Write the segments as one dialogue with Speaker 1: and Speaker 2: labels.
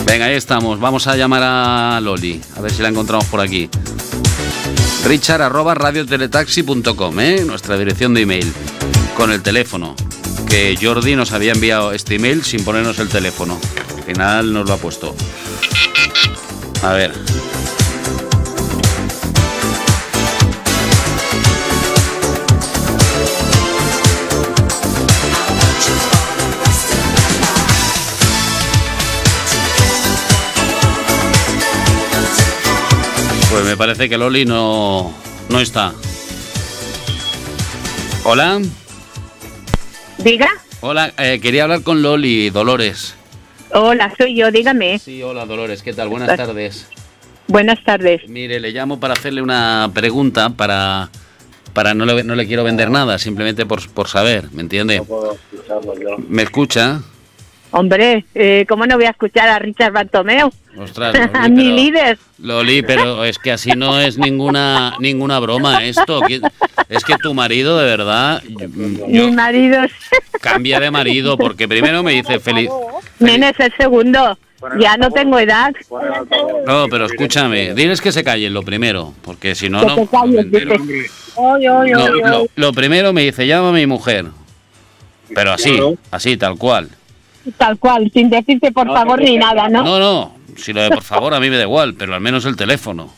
Speaker 1: Venga, ahí estamos. Vamos a llamar a Loli, a ver si la encontramos por aquí. Richard@radioteletaxi.com, nuestra dirección de email, con el teléfono, que Jordi nos había enviado este email sin ponernos el teléfono. Al final nos lo ha puesto. A ver. Pues me parece que Loli no está. ¿Hola?
Speaker 2: Diga.
Speaker 1: Hola, quería hablar con Loli, Dolores.
Speaker 2: Hola, soy yo, dígame.
Speaker 1: Sí, hola Dolores, ¿qué tal? Buenas tardes.
Speaker 2: Buenas tardes.
Speaker 1: Mire, le llamo para hacerle una pregunta para no le quiero vender nada, simplemente por saber, ¿me entiende?
Speaker 3: No puedo escucharlo yo.
Speaker 1: ¿Me escucha?
Speaker 2: Hombre, ¿cómo no voy a escuchar a Richard Bartomeu?
Speaker 1: Ostras, Loli,
Speaker 2: A mi líder.
Speaker 1: Loli, pero es que así no es ninguna broma esto. Es que tu marido, de verdad...
Speaker 2: Mi marido...
Speaker 1: Cambia de marido, porque primero me dice feliz...
Speaker 2: Nene, es el segundo. Ya no tengo edad.
Speaker 1: No, pero escúchame, diles que se callen lo primero, porque si no...
Speaker 2: Que te calles, dice.
Speaker 1: Lo primero me dice, llama a mi mujer. Pero así, tal cual.
Speaker 2: Tal cual, sin decirte por favor ni nada, ¿no?
Speaker 1: No, si lo de por favor a mí me da igual, pero al menos el teléfono.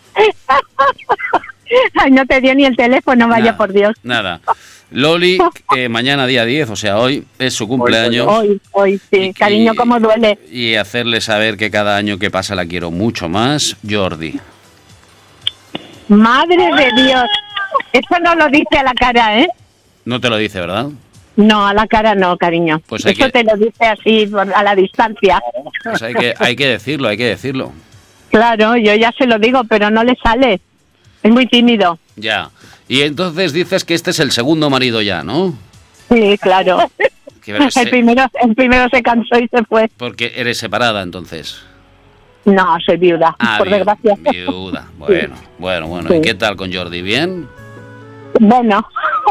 Speaker 2: Ay, no te dio ni el teléfono, vaya
Speaker 1: Nada,
Speaker 2: por Dios.
Speaker 1: Nada. Loli, mañana día 10, o sea, hoy es su cumpleaños.
Speaker 2: Hoy, sí, cariño, cómo duele.
Speaker 1: Y hacerle saber que cada año que pasa la quiero mucho más, Jordi.
Speaker 2: Madre de Dios. Eso no lo dice a la cara, ¿eh?
Speaker 1: No te lo dice, ¿verdad?
Speaker 2: No, a la cara no, cariño.
Speaker 1: Pues
Speaker 2: eso te lo dice así, a la distancia.
Speaker 1: Pues hay que decirlo.
Speaker 2: Claro, yo ya se lo digo, pero no le sale. Es muy tímido.
Speaker 1: Ya. Y entonces dices que este es el segundo marido ya, ¿no?
Speaker 2: Sí, claro. El primero se cansó y se fue.
Speaker 1: Porque eres separada, entonces.
Speaker 2: No, soy viuda, por desgracia.
Speaker 1: Viuda. Bueno.
Speaker 2: Sí.
Speaker 1: ¿Y qué tal con Jordi? ¿Bien?
Speaker 2: Bueno.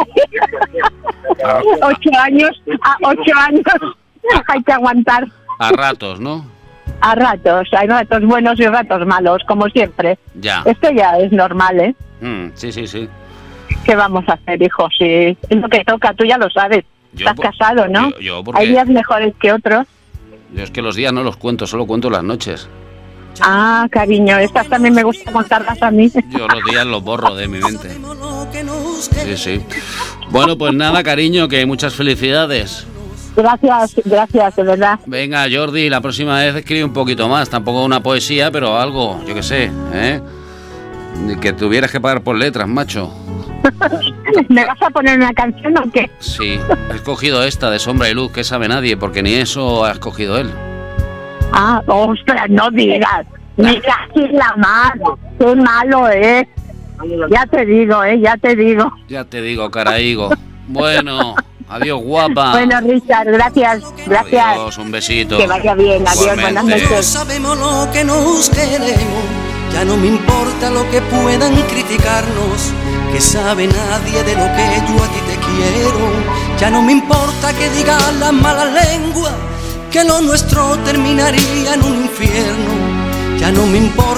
Speaker 2: 8 años hay que aguantar.
Speaker 1: A ratos, ¿no?
Speaker 2: A ratos, hay ratos buenos y ratos malos, como siempre.
Speaker 1: Ya.
Speaker 2: Esto ya es normal, ¿eh?
Speaker 1: Sí.
Speaker 2: ¿Qué vamos a hacer, hijo? Si es lo que toca, tú ya lo sabes. Estás casado, ¿no?
Speaker 1: Yo porque...
Speaker 2: Hay días mejores que otros.
Speaker 1: Yo es que los días no los cuento, solo cuento las noches.
Speaker 2: Ah, cariño, estas también me gusta contarlas a mí.
Speaker 1: Yo los días los borro de mi mente. Sí. Bueno, pues nada, cariño, que muchas felicidades.
Speaker 2: Gracias, de verdad.
Speaker 1: Venga, Jordi, la próxima vez escribe un poquito más. Tampoco una poesía, pero algo, yo qué sé, ¿eh? Que tuvieras que pagar por letras, macho.
Speaker 2: ¿Me vas a poner una canción o qué?
Speaker 1: Sí, he escogido esta de Sombra y Luz, que sabe nadie, porque ni eso ha escogido él.
Speaker 2: Ah, ostras, no digas. Ni casi la mano. Qué malo es. Ya te digo,
Speaker 1: Ya te digo, caraigo. Bueno, adiós, guapa.
Speaker 2: Bueno, Richard, gracias.
Speaker 1: Adiós, un besito.
Speaker 2: Que vaya bien, adiós, buenas noches.
Speaker 4: Sabemos lo que nos queremos, ya no me importa lo que puedan criticarnos, que sabe nadie de lo que yo a ti te quiero. Ya no me importa que digan las malas lenguas, que lo nuestro terminaría en un infierno. Ya no me importa